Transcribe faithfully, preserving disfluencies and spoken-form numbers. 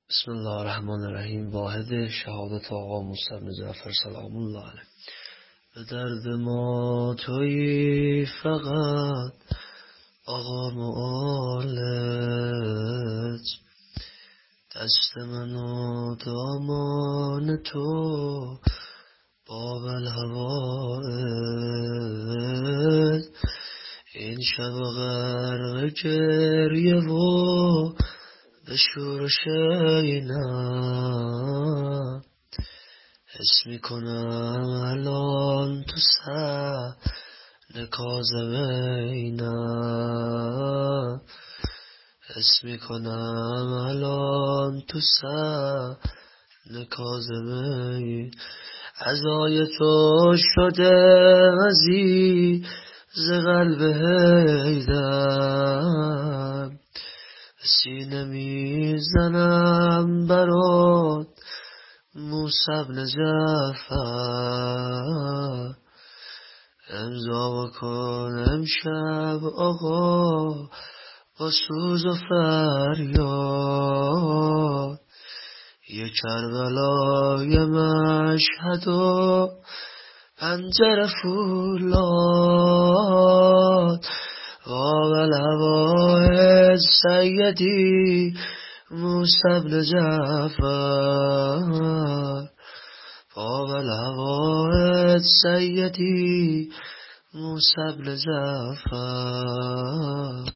بسم الله الرحمن الرحیم. واحد شهادت آقا موسی بن جعفر سلام الله علیه. به درد ما تویی فقط آقا معالج، دست من و دامان تو باب الهوائج. این شب غرق گریه و به شورش اینم، حس میکنم الان تو صحن کاظمینم، حس میکنم الان تو صحن کاظمین. عزای تو شده عزیز قلب حیدر، سینه میزنم برات موسی بن جعفر. امضا بکن امشب آقا با سوز و فریاد، یه کربلای مشهد و پنجره فولاد. باب الهوائج سیدی موسی بن جعفر، باب الهوائج سیدی موسی بن جعفر.